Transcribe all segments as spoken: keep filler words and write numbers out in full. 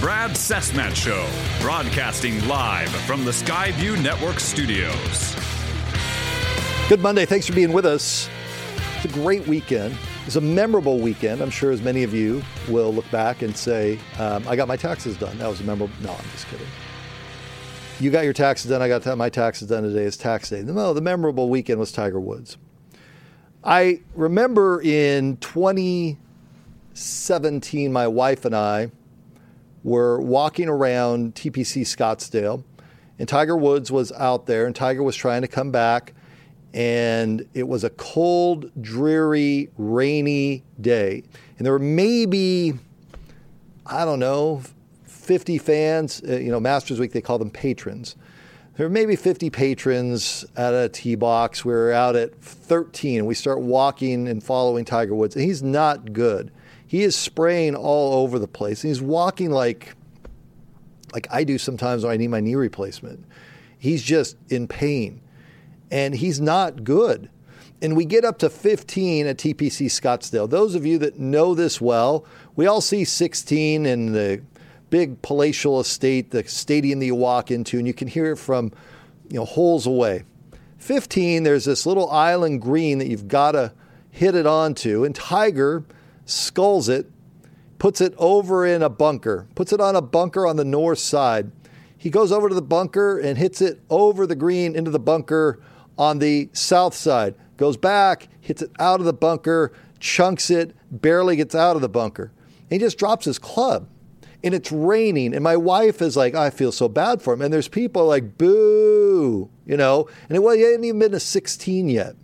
Brad Cessmat Show, broadcasting live from the Skyview Network studios. Good Monday. Thanks for being with us. It's a great weekend. It's a memorable weekend. I'm sure as many of you will look back and say, um, I got my taxes done. That was a memorable. No, I'm just kidding. You got your taxes done. I got my taxes done today. It's tax day. No, the memorable weekend was Tiger Woods. I remember in twenty seventeen, my wife and I were walking around T P C Scottsdale, and Tiger Woods was out there, and Tiger was trying to come back, and it was a cold, dreary, rainy day. And there were maybe, I don't know, fifty fans. Uh, you know, Masters Week, they call them patrons. There were maybe fifty patrons at a tee box. We were out at thirteen, and we start walking and following Tiger Woods, and he's not good. He is spraying all over the place. He's walking like, like I do sometimes when I need my knee replacement. He's just in pain, and he's not good. And we get up to fifteen at T P C Scottsdale. Those of you that know this well, we all see sixteen in the big palatial estate, the stadium that you walk into, and you can hear it from, you know, holes away. fifteen, there's this little island green that you've got to hit it onto, and Tiger sculls it, puts it over in a bunker, puts it on a bunker on the north side. He goes over to the bunker and hits it over the green into the bunker on the south side. Goes back, hits it out of the bunker, chunks it, barely gets out of the bunker. And he just drops his club. And it's raining. And my wife is like, I feel so bad for him. And there's people like, boo, you know. And it, well, he hadn't even been to sixteen yet.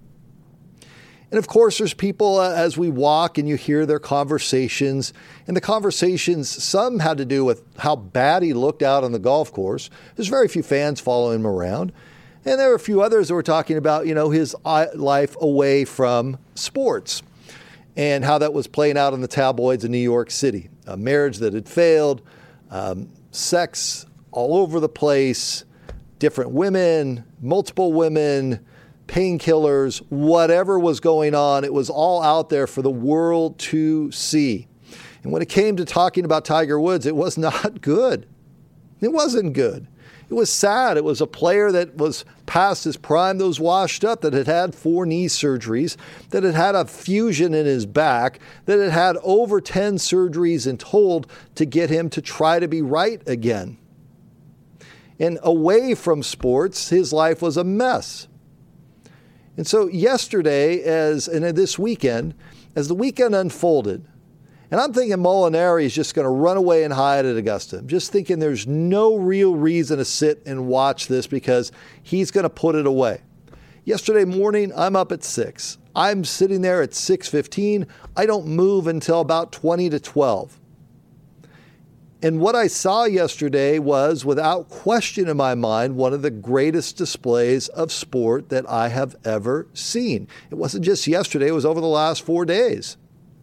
And of course, there's people uh, as we walk and you hear their conversations. And the conversations, some had to do with how bad he looked out on the golf course. There's very few fans following him around. And there were a few others that were talking about, you know, his life away from sports and how that was playing out in the tabloids in New York City. A marriage that had failed, um, sex all over the place, different women, multiple women, painkillers, whatever was going on, it was all out there for the world to see. And when it came to talking about Tiger Woods, it was not good. It wasn't good. It was sad. It was a player that was past his prime, that was washed up, that had had four knee surgeries, that had had a fusion in his back, that had had over ten surgeries in total to get him to try to be right again. And away from sports, his life was a mess. And so yesterday, as and this weekend, as the weekend unfolded, and I'm thinking Molinari is just going to run away and hide at Augusta. I'm just thinking there's no real reason to sit and watch this because he's going to put it away. Yesterday morning, I'm up at six. I'm sitting there at six fifteen. I don't move until about twenty to twelve. And what I saw yesterday was, without question in my mind, one of the greatest displays of sport that I have ever seen. It wasn't just yesterday, it was over the last four days.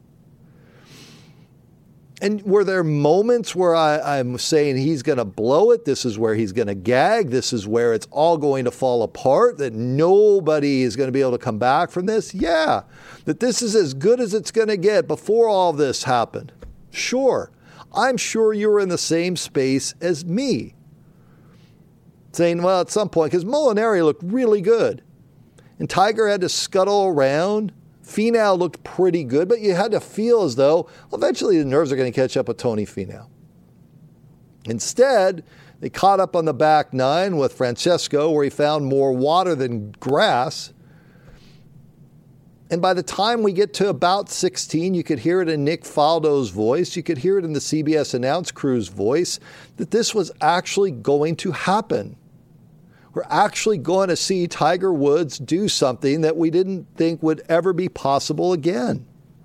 And were there moments where I, I'm saying he's going to blow it, this is where he's going to gag, this is where it's all going to fall apart, that nobody is going to be able to come back from this? Yeah, that this is as good as it's going to get before all this happened. Sure. I'm sure you were in the same space as me. Saying, well, at some point, because Molinari looked really good. And Tiger had to scuttle around. Finau looked pretty good, but you had to feel as though, well, eventually the nerves are going to catch up with Tony Finau. Instead, they caught up on the back nine with Francesco, where he found more water than grass. And by the time we get to about sixteen, you could hear it in Nick Faldo's voice. You could hear it in the C B S announce crew's voice that this was actually going to happen. We're actually going to see Tiger Woods do something that we didn't think would ever be possible again.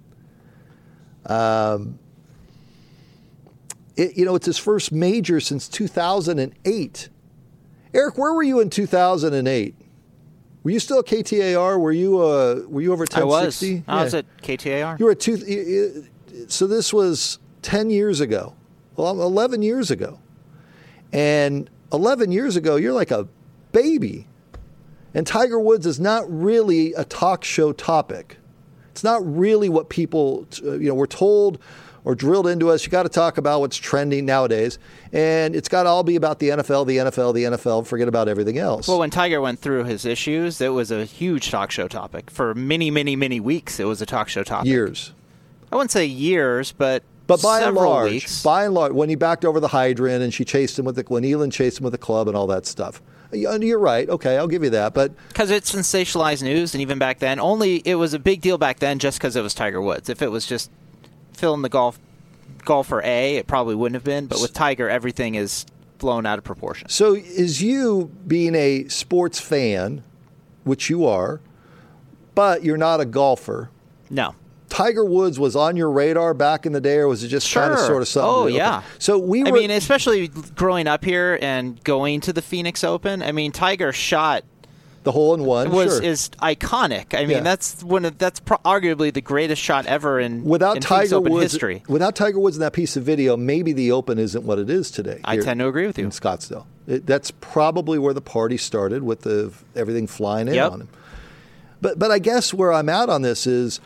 Um, it, you know, it's his first major since two thousand eight. Eric, where were you in two thousand eight? Were you still at K T A R? Were you uh, were you over ten sixty? I was. I was at K T A R. You were at two. So this was ten years ago. Well, eleven years ago. And eleven years ago, you're like a baby. And Tiger Woods is not really a talk show topic. It's not really what people, you know, we're told or drilled into us, you got to talk about what's trending nowadays. And it's got to all be about the N F L, the N F L, the N F L, forget about everything else. Well, when Tiger went through his issues, it was a huge talk show topic. For many, many, many weeks, it was a talk show topic. Years. I wouldn't say years, but But by and several large, weeks. by and large, when he backed over the hydrant and she chased him with the, when Elin chased him with the club and all that stuff. You're right. Okay, I'll give you that. But because it's sensationalized news, and even back then, only it was a big deal back then just because it was Tiger Woods. If it was just Phil in the golf golfer A, it probably wouldn't have been. But with Tiger, everything is blown out of proportion. So is you being a sports fan, which you are, but you're not a golfer. No. Tiger Woods was on your radar back in the day, or was it just Sure. kind of sort of something? Oh, okay. yeah. So we were. I mean, especially growing up here and going to the Phoenix Open. I mean, Tiger shot the hole in one was sure. is iconic. I mean, Yeah. that's one of that's pro- arguably the greatest shot ever in, without in Phoenix Tiger Open Woods, history. Without Tiger Woods in that piece of video, maybe the Open isn't what it is today. I tend to agree with you. In Scottsdale, it, that's probably where the party started, with the everything flying in Yep. on him. But but I guess where I'm at on this is,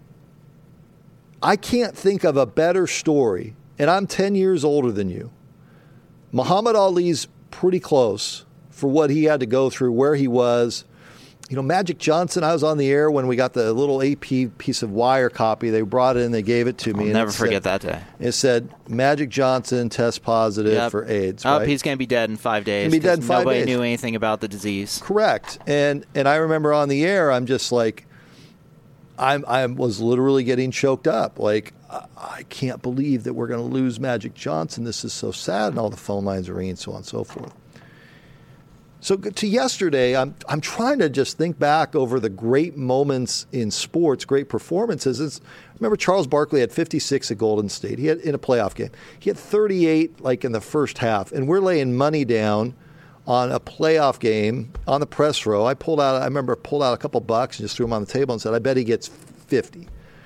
I can't think of a better story, and I'm ten years older than you. Muhammad Ali's pretty close for what he had to go through, where he was. You know, Magic Johnson, I was on the air when we got the little A P piece of wire copy. They brought it in, they gave it to me. I'll and never it forget said, that day. It said, Magic Johnson test positive Yep. for AIDS. Oh, right? he's going to be dead in five days. Gonna be dead in 'cause five nobody days. knew anything about the disease. Correct. And and I remember on the air, I'm just like, I'm, I was literally getting choked up. Like, I, I can't believe that we're going to lose Magic Johnson. This is so sad. And all the phone lines are ringing, so on and so forth. So to yesterday, I'm I'm trying to just think back over the great moments in sports, great performances. It's, remember Charles Barkley had fifty-six at Golden State. He had in a playoff game. He had thirty-eight like in the first half, and we're laying money down on a playoff game on the press row. I pulled out. I remember pulled out a couple bucks and just threw them on the table and said, "I bet he gets fifty."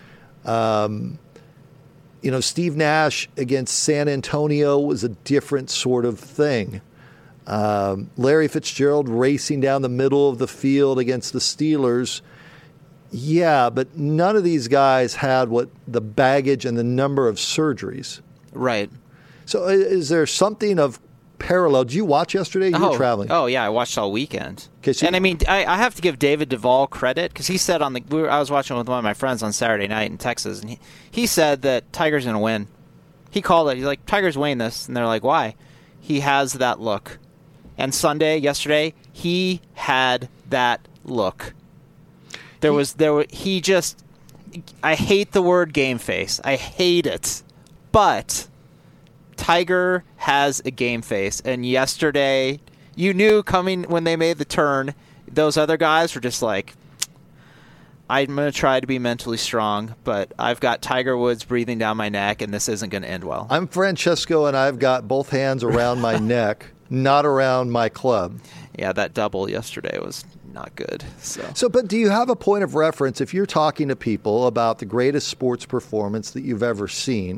Um, you know, Steve Nash against San Antonio was a different sort of thing. Um, Larry Fitzgerald racing down the middle of the field against the Steelers. Yeah, but none of these guys had what the baggage and the number of surgeries. Right. So is there something of parallel? Did you watch yesterday? You oh, were traveling. Oh, yeah, I watched all weekend. Okay, so and you- I mean, I, I have to give David Duvall credit because he said on the we were, I was watching with one of my friends on Saturday night in Texas, and he, he said that Tiger's going to win. He called it. He's like, Tiger's winning this. And they're like, why? He has that look. And Sunday, yesterday, he had that look. There was there were, he just I hate the word game face. I hate it. But Tiger has a game face, and yesterday you knew coming when they made the turn, those other guys were just like, I'm going to try to be mentally strong, but I've got Tiger Woods breathing down my neck, and this isn't going to end well. I'm Francesco, and I've got both hands around my neck, not around my club. Yeah, that double yesterday was not good. So. So, but do you have a point of reference if you're talking to people about the greatest sports performance that you've ever seen?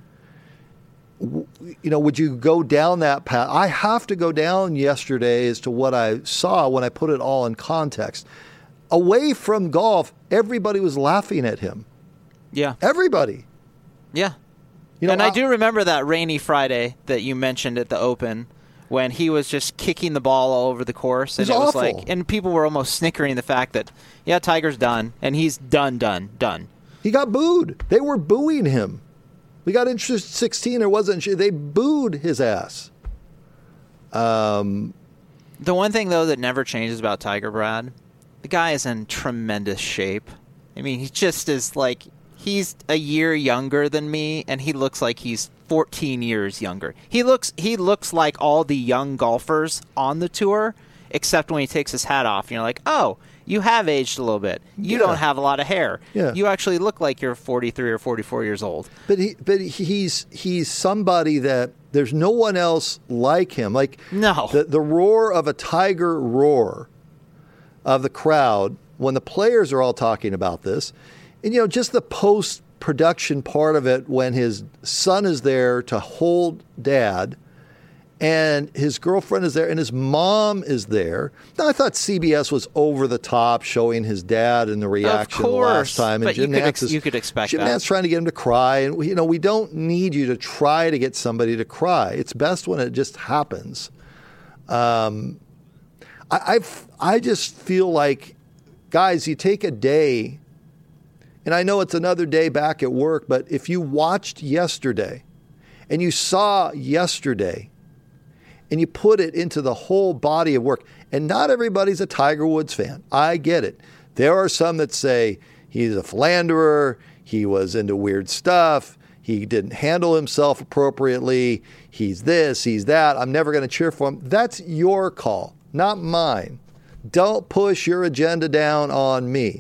You know, would you go down that path? I have to go down yesterday as to what I saw when I put it all in context. Away from golf, everybody was laughing at him. Yeah. Everybody. Yeah. You know, and I, I- do remember that rainy Friday that you mentioned at the Open when he was just kicking the ball all over the course. And It it was was awful. like, and people were almost snickering the fact that, yeah, Tiger's done. And he's done, done, done. He got booed. They were booing him. We got into sixteen. There wasn't. They booed his ass. Um, The one thing, though, that never changes about Tiger, Brad, the guy is in tremendous shape. I mean, he just is like, he's a year younger than me, and he looks like he's fourteen years younger. He looks he looks like all the young golfers on the tour, except when he takes his hat off. And you're like, oh, you have aged a little bit. You Yeah. don't have a lot of hair. Yeah. You actually look like you're forty-three or forty-four years old. but he, but he's he's somebody that there's no one else like him. Like No. the the roar of a Tiger roar of the crowd when the players are all talking about this, and you know just the post production part of it when his son is there to hold dad, And his girlfriend is there, and his mom is there. Now, I thought C B S was over the top, showing his dad and the reaction of course, the last time. And but Jim you, could Nantz ex- is, you could expect Jim that. Nantz trying to get him to cry. And, you know, we don't need you to try to get somebody to cry. It's best when it just happens. Um, I, I've, I just feel like, guys, you take a day, and I know it's another day back at work, but if you watched yesterday and you saw yesterday, and you put it into the whole body of work. And not everybody's a Tiger Woods fan. I get it. There are some that say he's a philanderer, he was into weird stuff, he didn't handle himself appropriately, he's this, he's that, I'm never going to cheer for him. That's your call, not mine. Don't push your agenda down on me.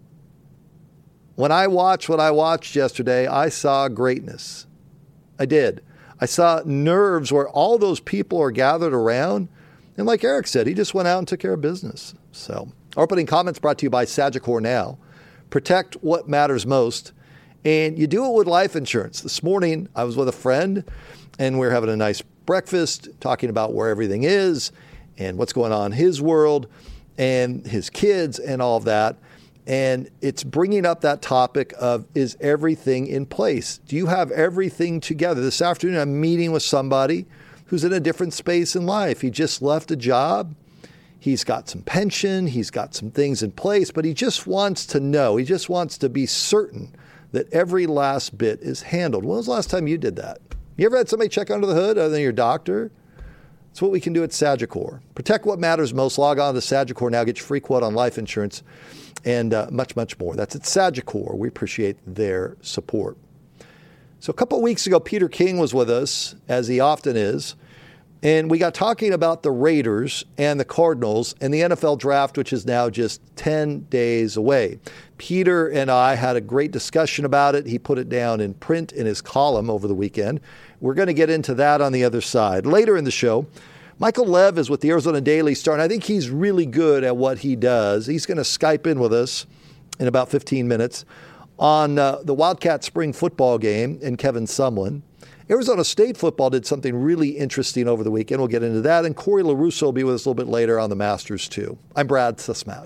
When I watched what I watched yesterday, I saw greatness. I did. I saw nerves where all those people are gathered around. And like Eric said, he just went out and took care of business. So our opening comments brought to you by Sagicor Now. Protect what matters most. And you do it with life insurance. This morning, I was with a friend, and we were having a nice breakfast, talking about where everything is and what's going on in his world and his kids and all of that. And it's bringing up that topic of, is everything in place? Do you have everything together? This afternoon, I'm meeting with somebody who's in a different space in life. He just left a job. He's got some pension. He's got some things in place, but he just wants to know. He just wants to be certain that every last bit is handled. When was the last time you did that? You ever had somebody check under the hood other than your doctor? It's what we can do at Sagicor. Protect what matters most. Log on to Sagicor Now. Get your free quote on life insurance and uh, much, much more. That's at Sagicor. We appreciate their support. So a couple of weeks ago, Peter King was with us, as he often is, and we got talking about the Raiders and the Cardinals and the N F L draft, which is now just ten days away. Peter and I had a great discussion about it. He put it down in print in his column over the weekend. We're going to get into that on the other side. Later in the show, Michael Lev is with the Arizona Daily Star, and I think he's really good at what he does. He's going to Skype in with us in about fifteen minutes on uh, the Wildcat spring football game and Kevin Sumlin. Arizona State football did something really interesting over the weekend. We'll get into that. And Corey LaRusso will be with us a little bit later on the Masters, too. I'm Brad Susmat.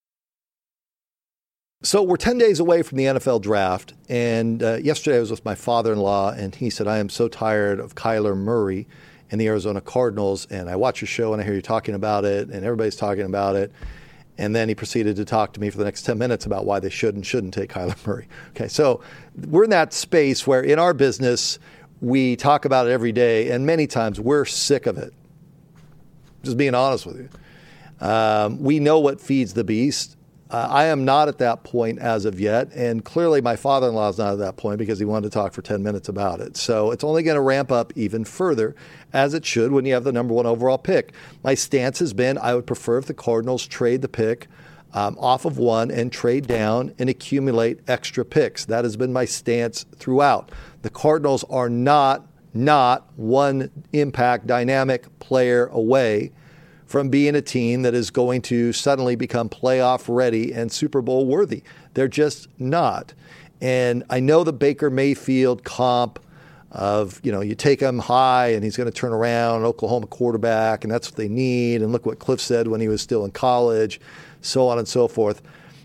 So we're ten days away from the N F L draft. And uh, yesterday I was with my father-in-law, and he said, I am so tired of Kyler Murray and the Arizona Cardinals. And I watch your show, and I hear you talking about it, and everybody's talking about it. And then he proceeded to talk to me for the next ten minutes about why they should and shouldn't take Kyler Murray. Okay, so we're in that space where in our business, we talk about it every day, and many times we're sick of it. Just being honest with you. Um, we know what feeds the beast. Uh, I am not at that point as of yet, and clearly my father-in-law is not at that point because he wanted to talk for ten minutes about it. So it's only going to ramp up even further, as it should when you have the number one overall pick. My stance has been I would prefer if the Cardinals trade the pick um, off of one and trade down and accumulate extra picks. That has been my stance throughout. The Cardinals are not, not one impact dynamic player away from being a team that is going to suddenly become playoff ready and Super Bowl worthy. They're just not. And I know the Baker Mayfield comp of, you know, you take him high and he's going to turn around, Oklahoma quarterback, and that's what they need. And look what Cliff said when he was still in college, so on and so forth.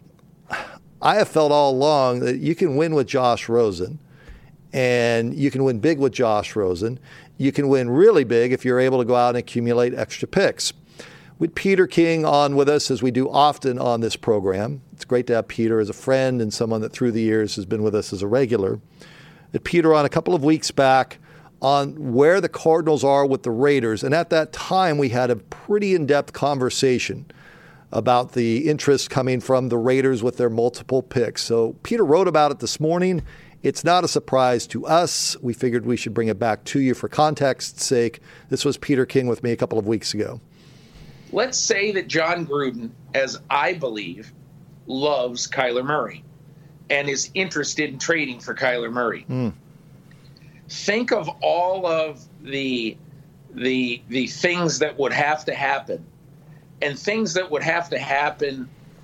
I have felt all along that you can win with Josh Rosen, and you can win big with Josh Rosen. You can win really big if you're able to go out and accumulate extra picks. With Peter King on with us, as we do often on this program. It's great to have Peter as a friend and someone that through the years has been with us as a regular. Had Peter on a couple of weeks back on where the Cardinals are with the Raiders. And at that time, we had a pretty in-depth conversation about the interest coming from the Raiders with their multiple picks. So Peter wrote about it this morning. It's not a surprise to us. We figured we should bring it back to you for context's sake. This was Peter King with me a couple of weeks ago. Let's say that John Gruden, as I believe, loves Kyler Murray and is interested in trading for Kyler Murray. Mm. Think of all of the, the, the things that would have to happen, and things that would have to happen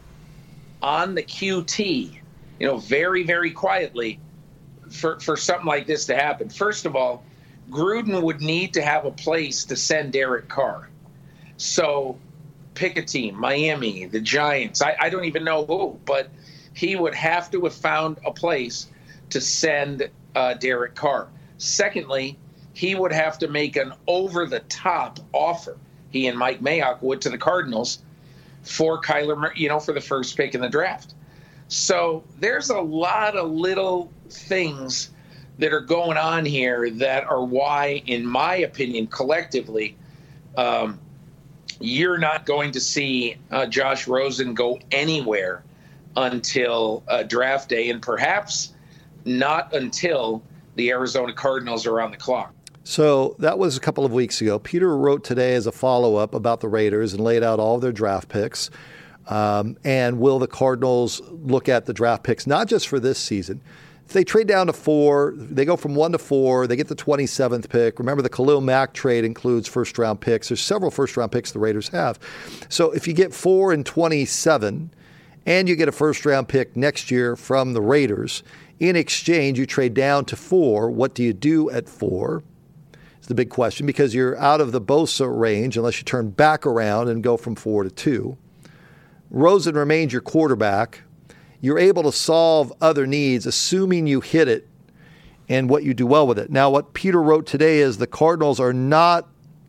on the Q T, you know, very, very quietly for, for something like this to happen. First of all, Gruden would need to have a place to send Derek Carr. So pick a team, Miami, the Giants. I, I don't even know who, but he would have to have found a place to send uh, Derek Carr. Secondly, he would have to make an over-the-top offer. He and Mike Mayock would to the Cardinals for Kyler Murray, you know, for the first pick in the draft. So there's a lot of little things that are going on here that are why, in my opinion, collectively, um, you're not going to see uh, Josh Rosen go anywhere until uh, draft day, and perhaps not until the Arizona Cardinals are on the clock. So that was a couple of weeks ago. Peter wrote today as a follow-up about the Raiders and laid out all of their draft picks. Um, and will the Cardinals look at the draft picks, not just for this season? If they trade down to four, they go from one to four, they get the twenty-seventh pick. Remember, the Khalil Mack trade includes first-round picks. There's several first-round picks the Raiders have. So if you get four and twenty-seven, and you get a first-round pick next year from the Raiders, in exchange, you trade down to four. What do you do at four? It's the big question, because you're out of the Bosa range unless you turn back around and go from four to two. Rosen remains your quarterback. You're able to solve other needs, assuming you hit it and what you do well with it. Now, what Peter wrote today is the Cardinals are not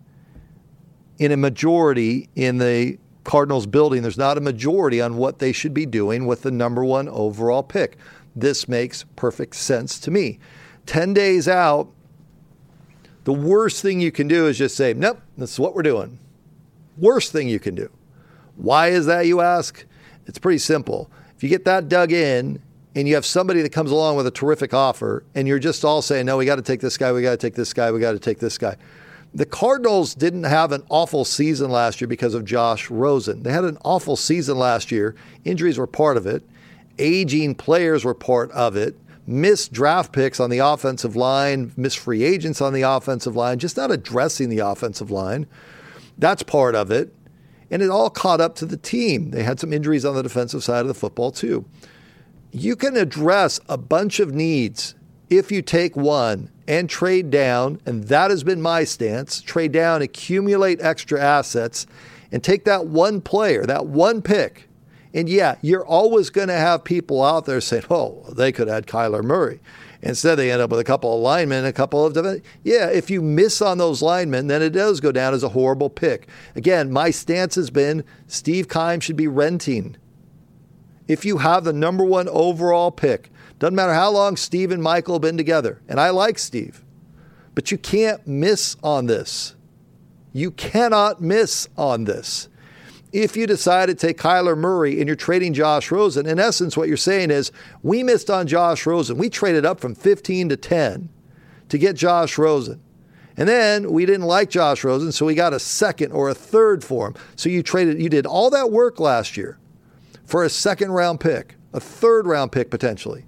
in a majority in the Cardinals building. There's not a majority on what they should be doing with the number one overall pick. This makes perfect sense to me. Ten days out, the worst thing you can do is just say, nope, this is what we're doing. Worst thing you can do. Why is that, you ask? It's pretty simple. If you get that dug in and you have somebody that comes along with a terrific offer and you're just all saying, no, we got to take this guy, we got to take this guy, we got to take this guy. The Cardinals didn't have an awful season last year because of Josh Rosen. They had an awful season last year. Injuries were part of it. Aging players were part of it. Missed draft picks on the offensive line, missed free agents on the offensive line, just not addressing the offensive line. That's part of it. And it all caught up to the team. They had some injuries on the defensive side of the football too. You can address a bunch of needs if you take one and trade down, and that has been my stance. Trade down, accumulate extra assets, and take that one player, that one pick. And yeah, you're always going to have people out there saying, oh, they could add Kyler Murray. Instead, they end up with a couple of linemen, a couple of defense. Yeah, if you miss on those linemen, then it does go down as a horrible pick. Again, my stance has been Steve Keim should be renting. If you have the number one overall pick, doesn't matter how long Steve and Michael have been together, and I like Steve, but you can't miss on this. You cannot miss on this. If you decide to take Kyler Murray and you're trading Josh Rosen, in essence, what you're saying is, we missed on Josh Rosen. We traded up from fifteen to ten to get Josh Rosen. And then we didn't like Josh Rosen, so we got a second or a third for him. So you traded, you did all that work last year for a second round pick, a third round pick potentially.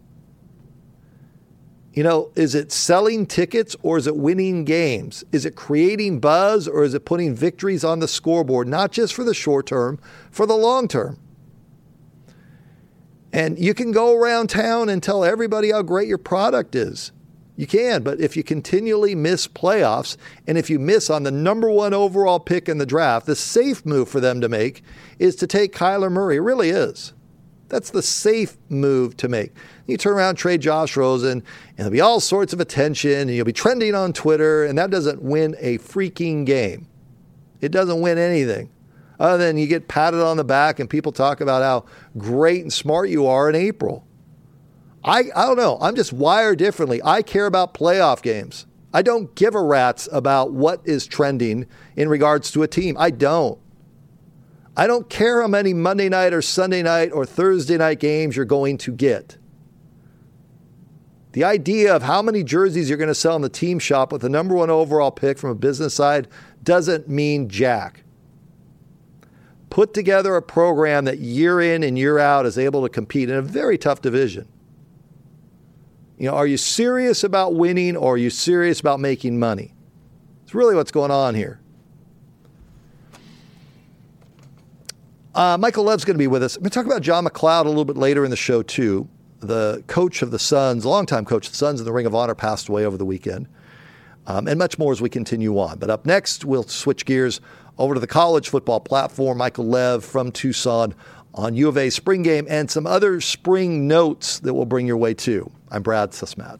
You know, is it selling tickets or is it winning games? Is it creating buzz or is it putting victories on the scoreboard, not just for the short term, for the long term? And you can go around town and tell everybody how great your product is. You can, but if you continually miss playoffs and if you miss on the number one overall pick in the draft, the safe move for them to make is to take Kyler Murray. It really is. That's the safe move to make. You turn around, trade Josh Rosen, and there'll be all sorts of attention, and you'll be trending on Twitter, and that doesn't win a freaking game. It doesn't win anything. Other than you get patted on the back and people talk about how great and smart you are in April. I, I don't know. I'm just wired differently. I care about playoff games. I don't give a rat's about what is trending in regards to a team. I don't. I don't care how many Monday night or Sunday night or Thursday night games you're going to get. The idea of how many jerseys you're going to sell in the team shop with the number one overall pick from a business side doesn't mean jack. Put together a program that year in and year out is able to compete in a very tough division. You know, are you serious about winning or are you serious about making money? It's really what's going on here. Uh, Michael Lev's going to be with us. I'm going to talk about John McLeod a little bit later in the show, too. The coach of the Suns, longtime coach of the Suns in the Ring of Honor, passed away over the weekend. um, and much more as we continue on. But up next, we'll switch gears over to the college football platform. Michael Lev from Tucson on U of A spring game and some other spring notes that we'll bring your way too. I'm Brad Susmat.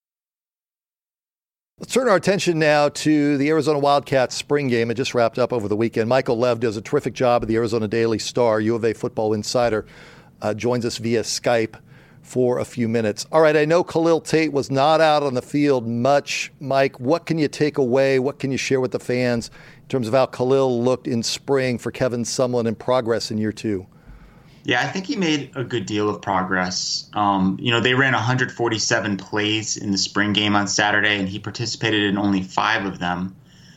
Let's turn our attention now to the Arizona Wildcats spring game. It just wrapped up over the weekend. Michael Lev does a terrific job at the Arizona Daily Star. U of A football insider uh, joins us via Skype for a few minutes. All right, I know Khalil Tate was not out on the field much. Mike, what can you take away? What can you share with the fans in terms of how Khalil looked in spring for Kevin Sumlin and progress in year two? Yeah, I think he made a good deal of progress. Um, you know, they ran one hundred forty-seven plays in the spring game on Saturday, and he participated in only five of them.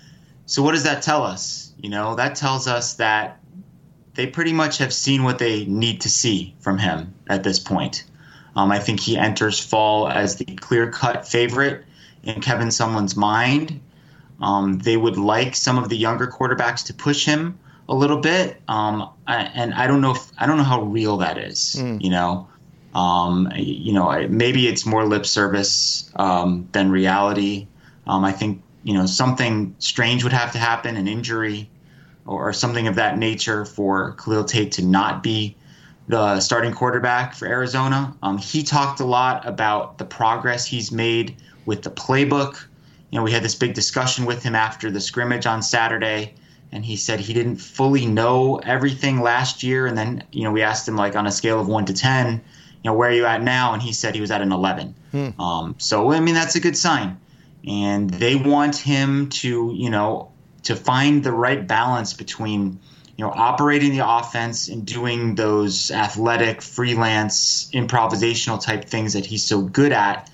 So what does that tell us? You know, that tells us that they pretty much have seen what they need to see from him at this point. Um, I think he enters fall as the clear-cut favorite in Kevin Sumlin's mind. Um, they would like some of the younger quarterbacks to push him a little bit, um, and I don't know if I don't know how real that is. Mm. You know, um, you know, maybe it's more lip service um, than reality. Um, I think you know something strange would have to happen, an injury or, or something of that nature, for Khalil Tate to not be the starting quarterback for Arizona. Um, he talked a lot about the progress he's made with the playbook. You know, we had this big discussion with him after the scrimmage on Saturday. And he said he didn't fully know everything last year. And then, you know, we asked him, like, on a scale of one to ten, you know, where are you at now? And he said he was at an eleven. Hmm. Um, so, I mean, that's a good sign. And they want him to, you know, to find the right balance between, you know, operating the offense and doing those athletic, freelance, improvisational type things that he's so good at.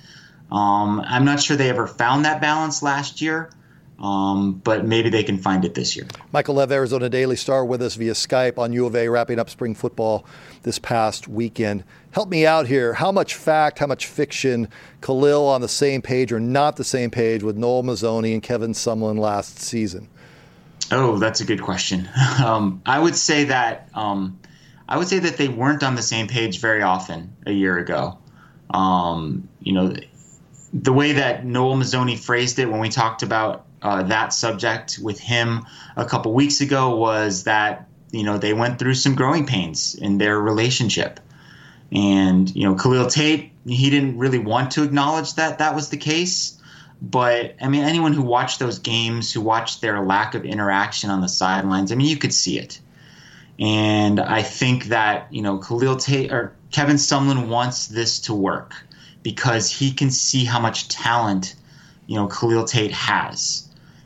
Um, I'm not sure they ever found that balance last year. Um, but maybe they can find it this year. Michael Lev, Arizona Daily Star, with us via Skype on U of A, wrapping up spring football this past weekend. Help me out here. How much fact, how much fiction, Khalil on the same page or not the same page with Noel Mazzoni and Kevin Sumlin last season? Oh, that's a good question. Um, I would say that um, I would say that they weren't on the same page very often a year ago. Um, you know, the way that Noel Mazzoni phrased it when we talked about Uh, that subject with him a couple weeks ago was that, you know, they went through some growing pains in their relationship. And, you know, Khalil Tate, he didn't really want to acknowledge that that was the case. But, I mean, anyone who watched those games, who watched their lack of interaction on the sidelines, I mean, you could see it. And I think that, you know, Khalil Tate or Kevin Sumlin wants this to work because he can see how much talent, you know, Khalil Tate has.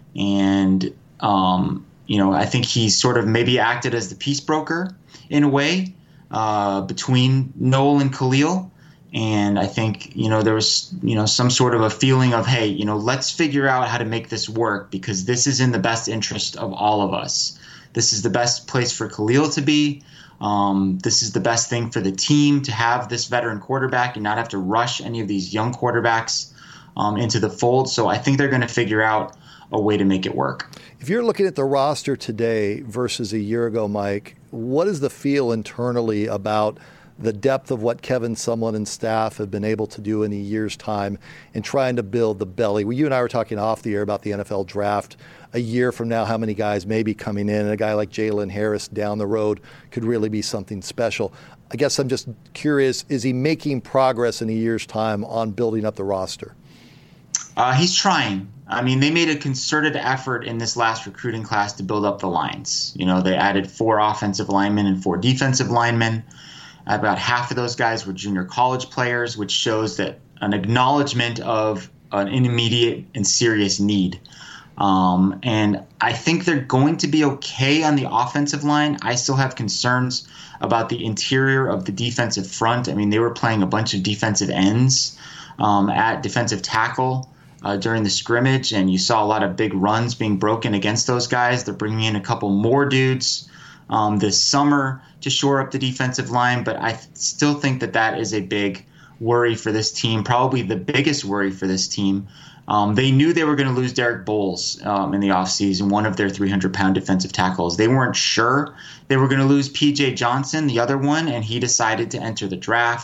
And, um, you know, I think he sort of maybe acted as the peace broker in a way uh, between Noel and Khalil. And I think, you know, there was, you know, some sort of a feeling of, hey, you know, let's figure out how to make this work because this is in the best interest of all of us. This is the best place for Khalil to be. Um, this is the best thing for the team to have this veteran quarterback and not have to rush any of these young quarterbacks um, into the fold. So I think they're going to figure out a way to make it work. If you're looking at the roster today versus a year ago, Mike, what is the feel internally about the depth of what Kevin Sumlin and staff have been able to do in a year's time in trying to build the belly? Well, you and I were talking off the air about the N F L draft. A year from now, how many guys may be coming in, and a guy like Jalen Harris down the road could really be something special. I guess I'm just curious, is he making progress in a year's time on building up the roster? Uh, he's trying. I mean, they made a concerted effort in this last recruiting class to build up the lines. You know, they added four offensive linemen and four defensive linemen. About half of those guys were junior college players, which shows that an acknowledgement of an immediate and serious need. Um, and I think they're going to be okay on the offensive line. I still have concerns about the interior of the defensive front. I mean, they were playing a bunch of defensive ends um, at defensive tackle Uh, during the scrimmage, and you saw a lot of big runs being broken against those guys. They're bringing in a couple more dudes um, this summer to shore up the defensive line, but I th- still think that that is a big worry for this team, probably the biggest worry for this team. Um, they knew they were going to lose Derek Bowles um, in the offseason, one of their three hundred pound defensive tackles. They weren't sure they were going to lose P J Johnson, the other one, and he decided to enter the draft.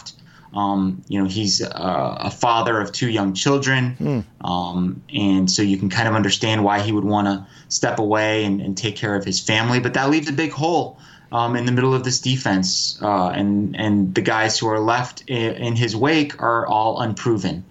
Um, you know, he's a, a father of two young children, mm. um, and so you can kind of understand why he would want to step away and, and take care of his family. But that leaves a big hole um, in the middle of this defense, uh, and and the guys who are left in, in his wake are all unproven.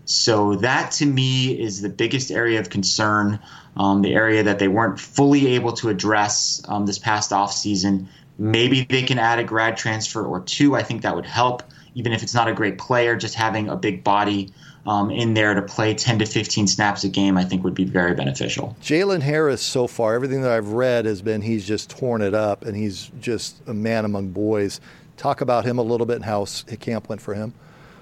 So that, to me, is the biggest area of concern, um, the area that they weren't fully able to address um, this past offseason. Maybe they can add a grad transfer or two. I think that would help, even if it's not a great player. Just having a big body um, in there to play ten to fifteen snaps a game, I think, would be very beneficial. Jalen Harris, so far, everything that I've read has been he's just torn it up, and he's just a man among boys. Talk about him a little bit and how camp went for him.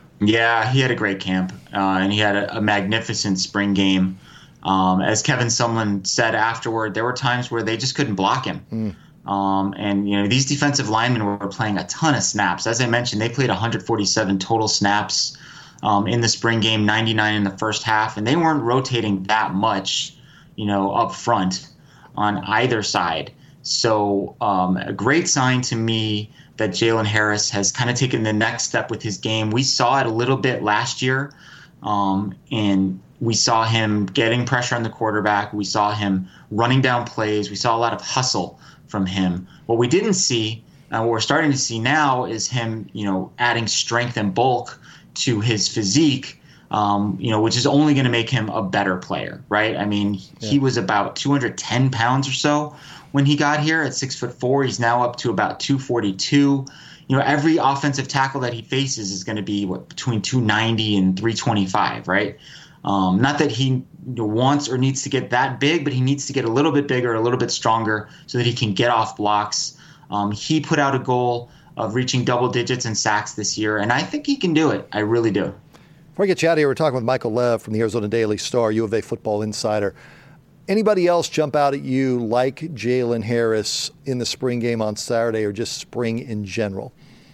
Yeah, he had a great camp, uh, and he had a, a magnificent spring game. Um, as Kevin Sumlin said afterward, there were times where they just couldn't block him. Mm. Um, and, you know, these defensive linemen were playing a ton of snaps. As I mentioned, they played one hundred forty-seven total snaps um, in the spring game, ninety-nine in the first half, and they weren't rotating that much, you know, up front on either side. So um, a great sign to me that Jalen Harris has kind of taken the next step with his game. We saw it a little bit last year, um, and we saw him getting pressure on the quarterback. We saw him running down plays. We saw a lot of hustle from him. What we didn't see, and what we're starting to see now, is him, you know, adding strength and bulk to his physique, um, you know, which is only going to make him a better player, right? I mean, yeah. He was about two hundred ten pounds or so when he got here at six foot four. He's now up to about two forty-two. You know, every offensive tackle that he faces is going to be what, between two ninety and three twenty-five, right? Um, not that he wants or needs to get that big, but he needs to get a little bit bigger, a little bit stronger, so that he can get off blocks. Um, he put out a goal of reaching double digits in sacks this year, and I think he can do it. I really do. Before I get you out of here, we're talking with Michael Lev from the Arizona Daily Star, U of A football insider. Anybody else jump out at you like Jalen Harris in the spring game on Saturday, or just spring in general?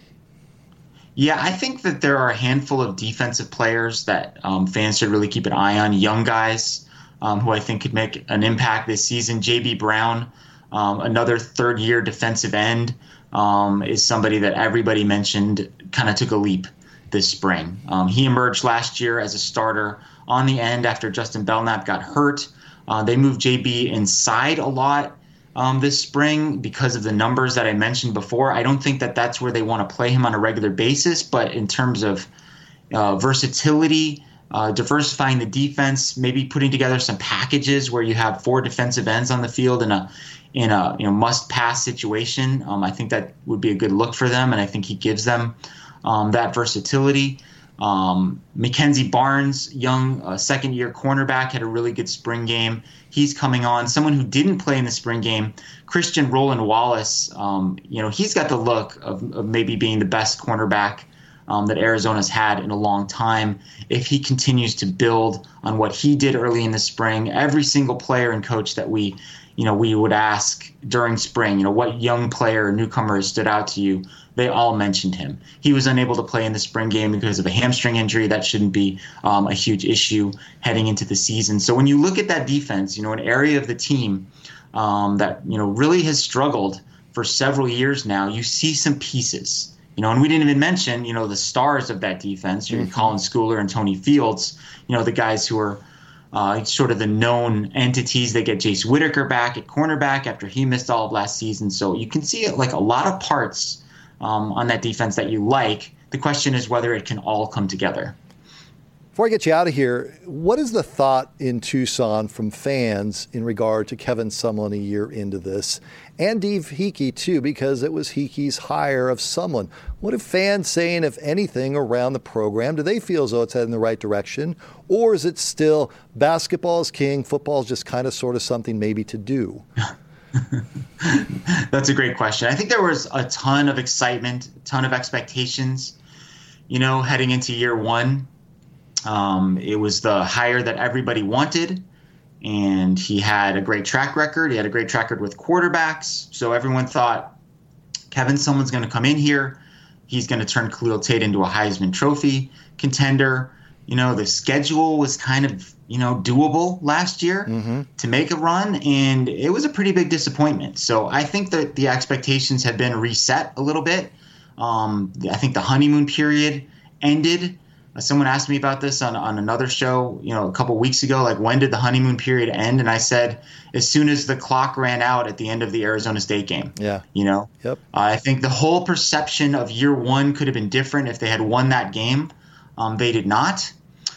Yeah, I think that there are a handful of defensive players that um, fans should really keep an eye on, young guys um, who I think could make an impact this season. J B. Brown, um, another third-year defensive end, um, is somebody that everybody mentioned kind of took a leap this spring. Um, he emerged last year as a starter on the end after Justin Belknap got hurt. Uh, they moved J B inside a lot um, this spring because of the numbers that I mentioned before. I don't think that that's where they want to play him on a regular basis, but in terms of uh, versatility, uh, diversifying the defense, maybe putting together some packages where you have four defensive ends on the field in a in a you know must-pass situation, um, I think that would be a good look for them, and I think he gives them um, that versatility. Um, Mackenzie Barnes, young uh, second-year cornerback, had a really good spring game. He's coming on. Someone who didn't play in the spring game, Christian Roland Wallace, um, you know, he's got the look of, of maybe being the best cornerback um, that Arizona's had in a long time. If he continues to build on what he did early in the spring, every single player and coach that we, you know, we would ask during spring, you know, what young player or newcomer has stood out to you, they all mentioned him. He was unable to play in the spring game because of a hamstring injury. That shouldn't be um, a huge issue heading into the season. So when you look at that defense, you know, an area of the team um, that, you know, really has struggled for several years now, you see some pieces. You know, and we didn't even mention, you know, the stars of that defense, mm-hmm. Colin Schooler and Tony Fields, you know, the guys who are uh, sort of the known entities. They get Jace Whitaker back at cornerback after he missed all of last season. So you can see like a lot of parts Um, on that defense that you like. The question is whether it can all come together. Before I get you out of here, what is the thought in Tucson from fans in regard to Kevin Sumlin a year into this, and Steve Heeke too, because it was Heeke's hire of Sumlin? What are fans saying, if anything, around the program? Do they feel as though it's heading in the right direction, or is it still basketball is king, football is just kind of sort of something maybe to do? That's a great question. I think there was a ton of excitement, a ton of expectations, you know, heading into year one. Um, it was the hire that everybody wanted, and he had a great track record. He had a great track record with quarterbacks. So everyone thought Kevin Sumlin's going to come in here. He's going to turn Khalil Tate into a Heisman Trophy contender. You know, the schedule was kind of, you know, doable last year mm-hmm. to make a run, and it was a pretty big disappointment. So I think that the expectations have been reset a little bit. Um, I think the honeymoon period ended. Someone asked me about this on, on another show, you know, a couple weeks ago, like when did the honeymoon period end? And I said, as soon as the clock ran out at the end of the Arizona State game. Yeah. You know, yep. Uh, I think the whole perception of year one could have been different if they had won that game. Um, they did not.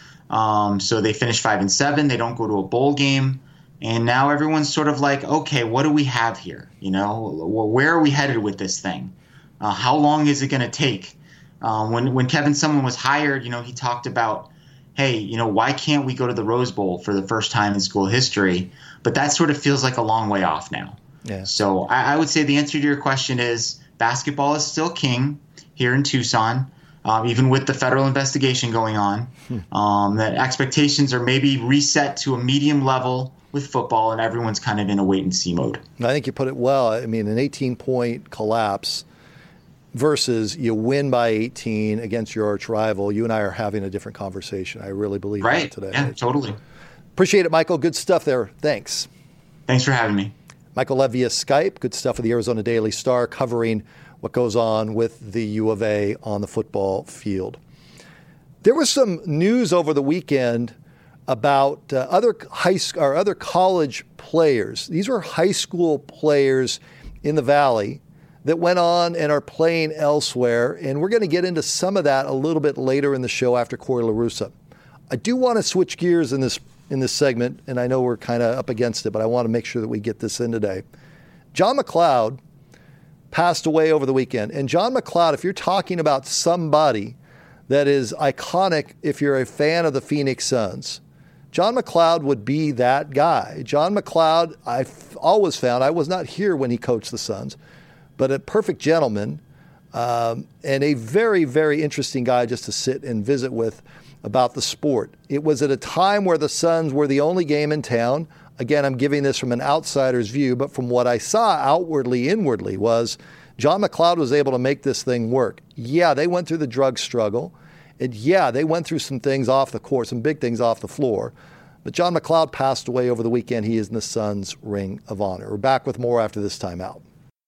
Um, so they finished five and seven. They don't go to a bowl game. And now everyone's sort of like, okay, what do we have here? You know, where are we headed with this thing? Uh, how long is it going to take? Um, when when Kevin Sumlin was hired, you know, he talked about, hey, you know, why can't we go to the Rose Bowl for the first time in school history? But that sort of feels like a long way off now. Yeah. So I, I would say the answer to your question is basketball is still king here in Tucson, um, even with the federal investigation going on. Hmm. Um, that expectations are maybe reset to a medium level with football, and everyone's kind of in a wait-and-see mode. I think you put it well. I mean, an eighteen-point collapse versus you win by eighteen against your arch rival, you and I are having a different conversation. I really believe right. that today. Yeah, totally. Appreciate it, Michael. Good stuff there. Thanks. Thanks for having me. Michael Lev via Skype. Good stuff with the Arizona Daily Star covering what goes on with the U of A on the football field. There was some news over the weekend about uh, other high or other college players. These were high school players in the Valley that went on and are playing elsewhere. And we're going to get into some of that a little bit later in the show after Corey LaRussa. I do want to switch gears in this in this segment, and I know we're kind of up against it, but I want to make sure that we get this in today. John McLeod passed away over the weekend. And John McLeod, if you're talking about somebody that is iconic if you're a fan of the Phoenix Suns, John McLeod would be that guy. John McLeod, I've always found, I was not here when he coached the Suns, but a perfect gentleman um, and a very, very interesting guy just to sit and visit with about the sport. It was at a time where the Suns were the only game in town. Again, I'm giving this from an outsider's view, but from what I saw outwardly, inwardly, was John McLeod was able to make this thing work. Yeah, they went through the drug struggle. And yeah, they went through some things off the court, some big things off the floor. But John McLeod passed away over the weekend. He is in the Suns' Ring of Honor. We're back with more after this timeout.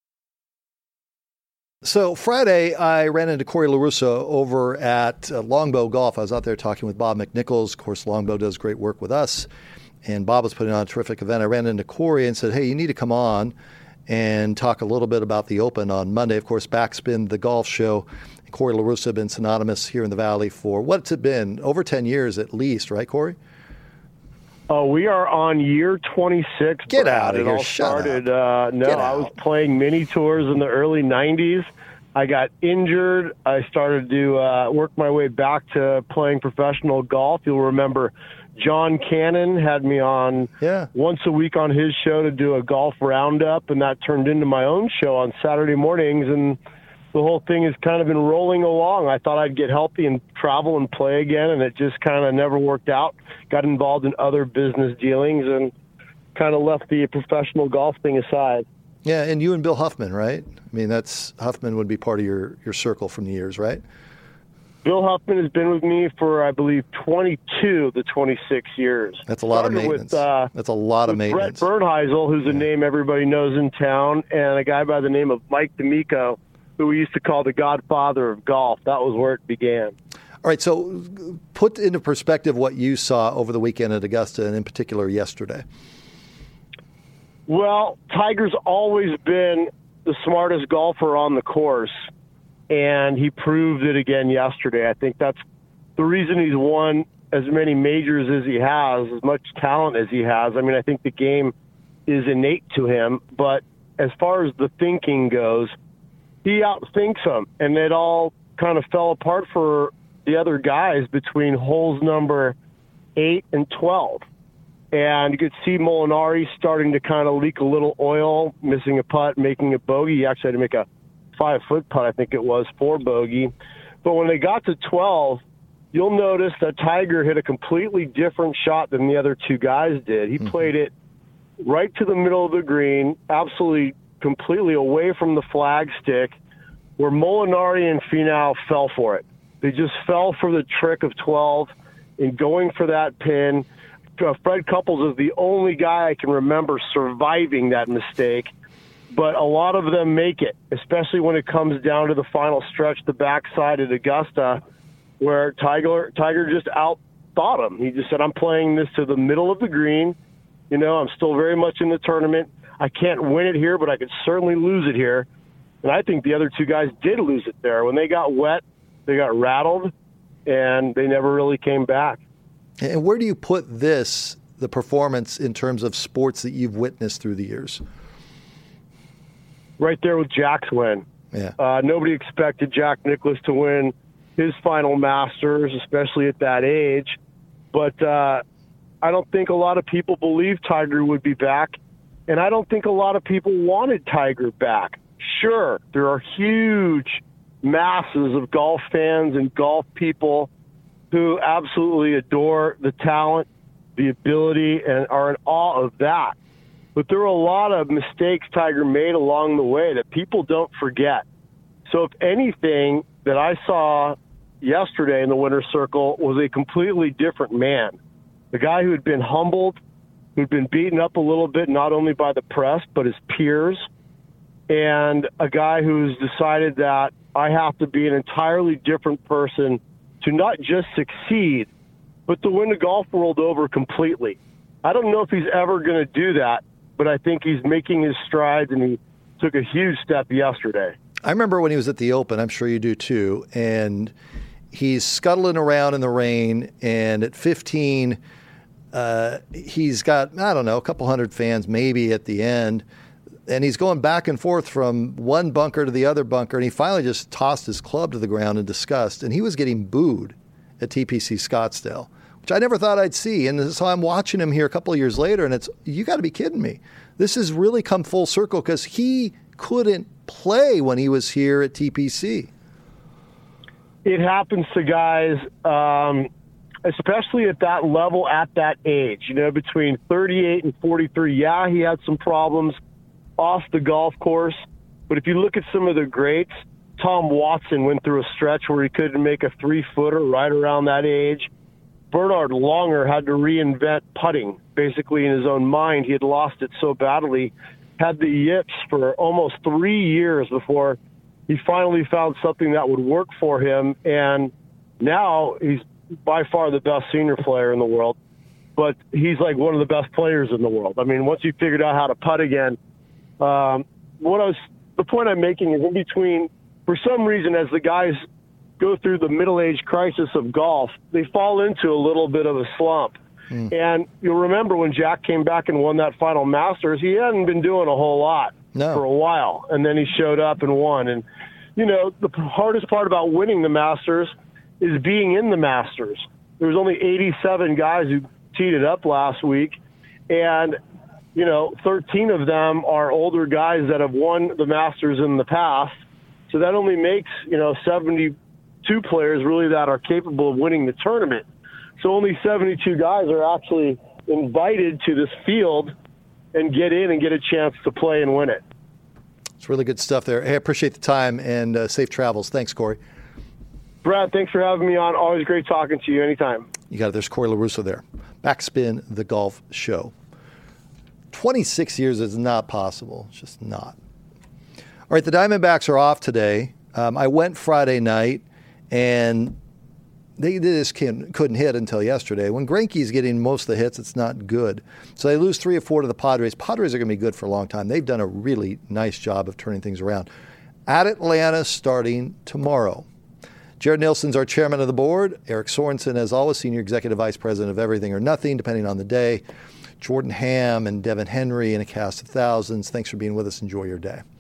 So Friday, I ran into Corey LaRussa over at uh, Longbow Golf. I was out there talking with Bob McNichols. Of course, Longbow does great work with us. And Bob was putting on a terrific event. I ran into Corey and said, hey, you need to come on and talk a little bit about the Open on Monday. Of course, Backspin, the golf show. Corey LaRussa have been synonymous here in the Valley for, what's it been? Over ten years at least, right, Corey? Oh, we are on year twenty-six. Get Brad. out of it here. all Shut started, up. Uh, no, Get I out. was playing mini tours in the early nineties. I got injured. I started to uh, work my way back to playing professional golf. You'll remember John Cannon had me on yeah. once a week on his show to do a golf roundup, and that turned into my own show on Saturday mornings, and the whole thing has kind of been rolling along. I thought I'd get healthy and travel and play again, and it just kind of never worked out. Got involved in other business dealings and kind of left the professional golf thing aside. Yeah, and you and Bill Huffman, right? I mean, that's Huffman would be part of your, your circle from the years, right? Bill Huffman has been with me for, I believe, twenty-two the twenty-six years. That's a lot Started of maintenance. With, uh, that's a lot of maintenance. Brett Bernheisel, who's a name everybody knows in town, and a guy by the name of Mike D'Amico, who we used to call the godfather of golf. That was where it began. All right, so put into perspective what you saw over the weekend at Augusta, and in particular yesterday. Well, Tiger's always been the smartest golfer on the course, and he proved it again yesterday. I think that's the reason he's won as many majors as he has, as much talent as he has. I mean, I think the game is innate to him, but as far as the thinking goes, he outthinks them, and it all kind of fell apart for the other guys between holes number eight and twelve. And you could see Molinari starting to kind of leak a little oil, missing a putt, making a bogey. He actually had to make a five-foot putt, I think it was, for bogey. But when they got to twelve, you'll notice that Tiger hit a completely different shot than the other two guys did. He mm-hmm. played it right to the middle of the green, absolutely completely away from the flag stick, where Molinari and Finau fell for it. They just fell for the trick of twelve in going for that pin. Uh, Fred Couples is the only guy I can remember surviving that mistake, but a lot of them make it, especially when it comes down to the final stretch, the backside at Augusta. where Tiger Tiger just outthought him. He just said, I'm playing this to the middle of the green. You know, I'm still very much in the tournament. I can't win it here, but I could certainly lose it here. And I think the other two guys did lose it there. When they got wet, they got rattled, and they never really came back. And where do you put this, the performance, in terms of sports that you've witnessed through the years? Right there with Jack's win. Yeah. Uh, nobody expected Jack Nicklaus to win his final Masters, especially at that age. But uh, I don't think a lot of people believed Tiger would be back, and I don't think a lot of people wanted Tiger back. Sure, there are huge masses of golf fans and golf people who absolutely adore the talent, the ability, and are in awe of that. But there were a lot of mistakes Tiger made along the way that people don't forget. So if anything that I saw yesterday in the winner's circle was a completely different man. The guy who had been humbled, who'd been beaten up a little bit, not only by the press, but his peers, and a guy who's decided that I have to be an entirely different person to not just succeed, but to win the golf world over completely. I don't know if he's ever going to do that, but I think he's making his strides, and he took a huge step yesterday. I remember when he was at the Open, I'm sure you do too, and he's scuttling around in the rain, and at fifteen, uh, he's got, I don't know, a couple hundred fans maybe at the end, and he's going back and forth from one bunker to the other bunker, and he finally just tossed his club to the ground in disgust, and he was getting booed at T P C Scottsdale, which I never thought I'd see. And so I'm watching him here a couple of years later, and it's, you got to be kidding me. This has really come full circle because he couldn't play when he was here at T P C. It happens to guys, um, especially at that level, at that age, you know, between thirty-eight and forty-three. Yeah, he had some problems off the golf course, but if you look at some of the greats, Tom Watson went through a stretch where he couldn't make a three-footer right around that age. Bernard Longer had to reinvent putting, basically in his own mind. He had lost it so badly, had the yips for almost three years before he finally found something that would work for him, and now he's by far the best senior player in the world, but he's like one of the best players in the world. I mean, once he figured out how to putt again, um, what I was, the point I'm making is in between, for some reason, as the guys go through the middle-age crisis of golf, they fall into a little bit of a slump. Mm. And you'll remember when Jack came back and won that final Masters, he hadn't been doing a whole lot no. for a while, and then he showed up and won. And, you know, the hardest part about winning the Masters is being in the Masters. There was only eighty-seven guys who teed it up last week, and, you know, thirteen of them are older guys that have won the Masters in the past. So that only makes, you know, seventy-two players really that are capable of winning the tournament. So only seventy-two guys are actually invited to this field and get in and get a chance to play and win it. It's really good stuff there. Hey, I appreciate the time, and uh, safe travels. Thanks, Corey. Brad, thanks for having me on. Always great talking to you anytime. You got it. There's Corey LaRusso there. Backspin, the golf show. twenty-six years is not possible. It's just not. All right, the Diamondbacks are off today. Um, I went Friday night, and they, they just can't, couldn't hit until yesterday. When Greinke's getting most of the hits, it's not good. So they lose three or four to the Padres. Padres are going to be good for a long time. They've done a really nice job of turning things around. At Atlanta starting tomorrow. Jared Nilsson's our chairman of the board. Eric Sorensen, as always, senior executive vice president of Everything or Nothing, depending on the day. Jordan Ham and Devin Henry and a cast of thousands. Thanks for being with us. Enjoy your day.